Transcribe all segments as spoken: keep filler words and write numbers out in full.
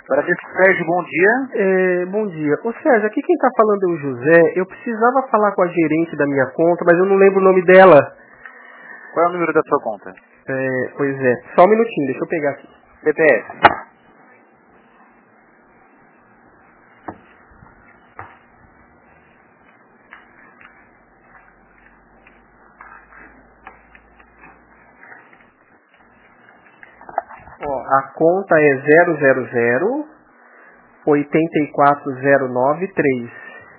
Bradesco, Sérgio, bom dia. É, bom dia. Ô Sérgio, aqui quem está falando é o José. Eu precisava falar com a gerente da minha conta, mas eu não lembro o nome dela. Qual é o número da sua conta? É, pois é. Só um minutinho, deixa eu pegar aqui. C P F. Ó, a conta é zero zero zero oito quatro zero nove três.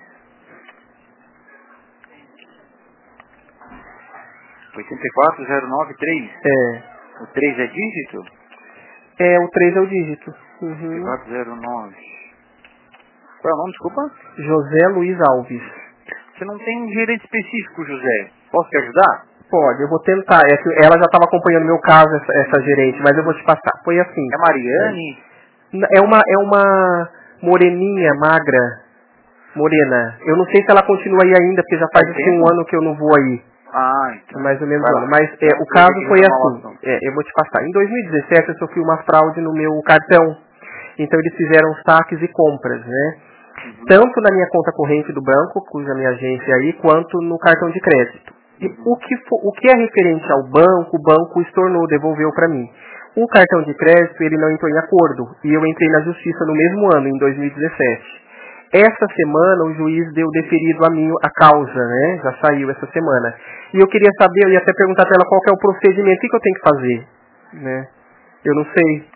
oito quatro zero nove três? É. O três é dígito? É, o três é o dígito. Uhum. oito quatro zero nove. Qual é o nome, desculpa? José Luiz Alves. Você não tem um gerente específico, José. Posso te ajudar? Pode, eu vou tentar. É que ela já estava acompanhando meu caso, essa, essa gerente, mas eu vou te passar. Foi assim. É Mariane? É uma, é uma moreninha, magra, morena. Eu não sei se ela continua aí ainda, porque já faz Faz assim, um tempo? ano que eu não vou aí. Ah, então. Mais ou menos Vai um lá. ano. Mas é, Então, o eu caso tenho que foi retomar o assim. assunto. É, eu vou te passar. Em dois mil e dezessete eu sofri uma fraude no meu cartão. Então eles fizeram saques e compras, né? Uhum. Tanto na minha conta corrente do banco, cuja minha agência é aí, quanto no cartão de crédito. E Uhum. o que, fo- o que é referente ao banco, o banco estornou, devolveu para mim. O cartão de crédito, ele não entrou em acordo. E eu entrei na justiça no mesmo ano, em dois mil e dezessete. Essa semana o juiz deu deferido a mim a causa, né? Já saiu essa semana. E eu queria saber, eu ia até perguntar para ela qual que é o procedimento, o que, que eu tenho que fazer, né? Eu não sei.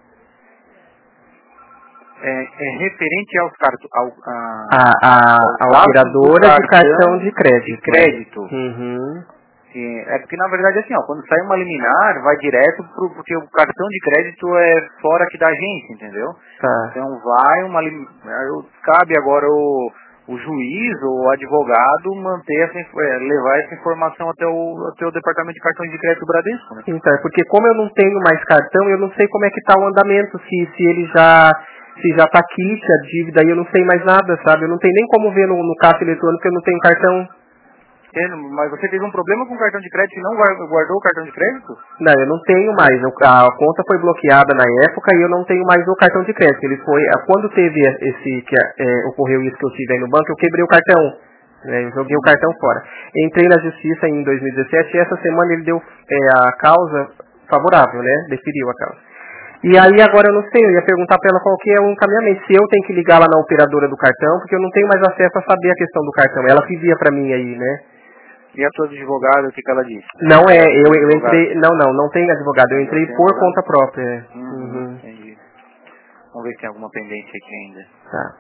É, é referente aos cartões. Ao, a, A, a, aos a dados operadora do de cartão de crédito. de crédito. Uhum. É, é porque na verdade assim, ó, quando sai uma liminar, vai direto pro, porque o cartão de crédito é fora aqui da agência, entendeu? Tá. Então vai uma lim- aí cabe agora o, o juiz ou o advogado manter essa, inf- é, levar essa informação até o, até o departamento de cartões de crédito Bradesco, né? Então, é porque como eu não tenho mais cartão, eu não sei como é que tá o andamento, se, se ele já se já tá quite a dívida, aí eu não sei mais nada, sabe? Eu não tenho nem como ver no, no caixa eletrônico que eu não tenho cartão. Entendo, mas você teve um problema com o cartão de crédito e não guar- guardou o cartão de crédito? Não, eu não tenho mais. Eu- A conta foi bloqueada na época e eu não tenho mais o cartão de crédito. Ele foi, ah, quando teve esse, que é, ocorreu isso que eu tive aí no banco, eu quebrei o cartão. Né, eu joguei o cartão fora. Entrei na justiça em dois mil e dezessete e essa semana ele deu é, a causa favorável, né? Deferiu a causa. E aí agora eu não sei, eu ia perguntar para ela qual que é o encaminhamento. Se eu tenho que ligar lá na operadora do cartão, porque eu não tenho mais acesso a saber a questão do cartão. Ela que via para mim aí, né? E a sua advogada, o que, que ela disse? Não é, eu, eu Advogado. entrei, não, não, não tem advogado, eu Não entrei tem por advogado? conta própria. é. Uhum, Uhum. entendi. Vamos ver se tem alguma pendência aqui ainda. Tá.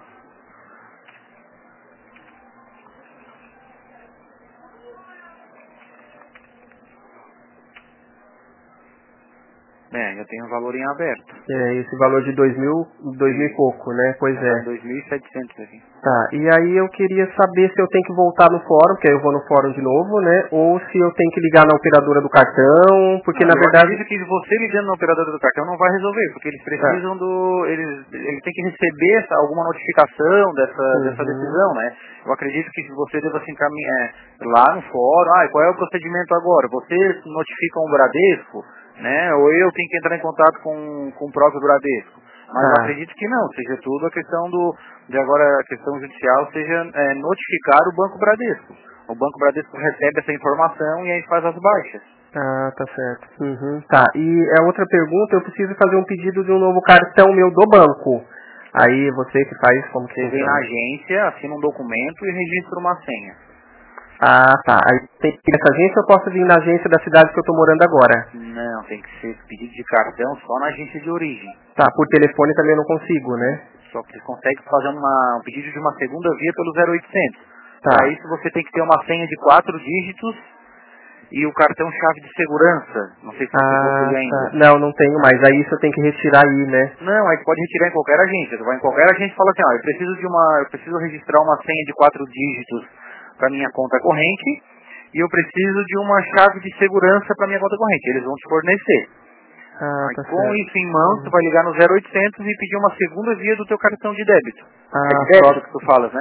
É, já tem um valor em aberto. É, esse valor de dois mil, dois mil e Sim. pouco, né? Pois Já está em é. dois mil e setecentos aqui. Tá, e aí eu queria saber se eu tenho que voltar no fórum, que aí eu vou no fórum de novo, né? Ou se eu tenho que ligar na operadora do cartão, porque Não, na eu verdade... acredito que você ligando na operadora do cartão não vai resolver, porque eles Tá. precisam do... Eles, eles têm que receber essa, alguma notificação dessa, dessa Uhum. decisão, né? Eu acredito que você deva se encaminhar é, lá no fórum, ah, qual é o procedimento agora? Você notifica um Bradesco, né? Ou eu tenho que entrar em contato com, com o próprio Bradesco. Mas eu Tá. acredito que não, seja tudo a questão do, de agora a questão judicial, seja é, notificar o Banco Bradesco. O Banco Bradesco recebe essa informação e aí faz as baixas. Ah, tá certo. Uhum. Tá, e a outra pergunta, eu preciso fazer um pedido de um novo cartão meu do banco. Aí você que faz, como que Você vem na funciona? agência, assina um documento e registra uma senha. Ah, tá. Aí tem que ir nessa agência ou eu posso vir na agência da cidade que eu tô morando agora? Não, tem que ser pedido de cartão só na agência de origem. Tá, por telefone também eu não consigo, né? Só que você consegue fazer uma, um pedido de uma segunda via pelo zero oitocentos. Tá. Para isso você tem que ter uma senha de quatro dígitos e o cartão chave de segurança. Não sei se você Ah, possui tá. ainda. Não, não tenho mais. Aí isso eu tenho que retirar aí, né? Não, aí você pode retirar em qualquer agência. Você vai em qualquer agência e fala assim, ó, eu preciso de uma, eu preciso registrar uma senha de quatro dígitos para minha conta corrente e eu preciso de uma chave de segurança para minha conta corrente. Eles vão te fornecer. Ah, Aí tá com certo. isso em mãos, tu vai ligar no zero oitocentos e pedir uma segunda via do teu cartão de débito. É Ah, de débito próprio. que tu falas, né?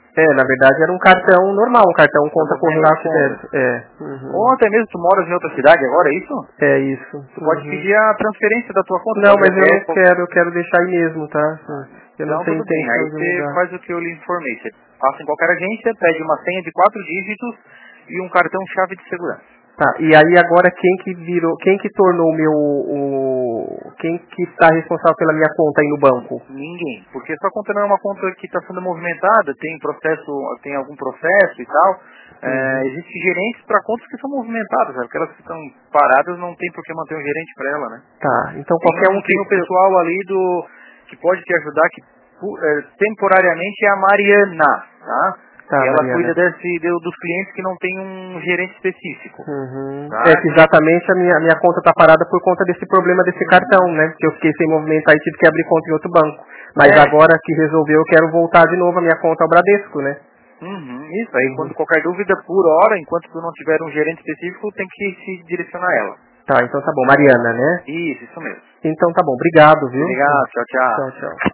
É, na verdade era um cartão normal, um cartão conta corrente débito. É. Uhum. Ou até mesmo tu moras em outra cidade agora, é isso? É isso. Tu uhum. pode pedir a transferência da tua conta. Não, mas eu não como... quero, eu quero deixar aí mesmo, tá? Eu não, não tenho tudo bem. Aí você faz o que eu lhe informei. Você passa em qualquer agência, pede uma senha de quatro dígitos e um cartão chave de segurança. Tá, e aí agora quem que virou, quem que tornou o meu, o, quem que está responsável pela minha conta aí no banco? Ninguém, porque sua conta não é uma conta que está sendo movimentada, tem processo, tem algum processo e tal. Uhum. É, existem gerentes para contas que são movimentadas, sabe? Aquelas que estão paradas não tem por que manter um gerente para ela, né? Tá, então tem qualquer um, um que... Tem o pessoal ali do, que pode te ajudar, que é, temporariamente é a Mariana, tá? Tá, e ela Mariana. cuida desse, dos clientes que não tem um gerente específico. Uhum. Tá? É que exatamente a minha, a minha conta está parada por conta desse problema desse cartão, né? Porque eu fiquei sem movimentar e tive que abrir conta em outro banco. Mas é. agora que resolveu, eu quero voltar de novo a minha conta ao Bradesco, né? Uhum, isso aí, uhum. Quando qualquer dúvida, por hora, enquanto tu não tiver um gerente específico, tem que se direcionar a ela. Tá, então tá bom. Mariana, né? Isso, isso mesmo. Então tá bom. Obrigado, viu? Obrigado, tchau, tchau. Tchau, tchau.